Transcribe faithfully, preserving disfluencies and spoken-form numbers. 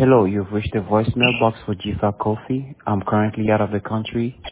Hello, you've reached the voicemail box for G F A Coffee. I'm currently out of the country.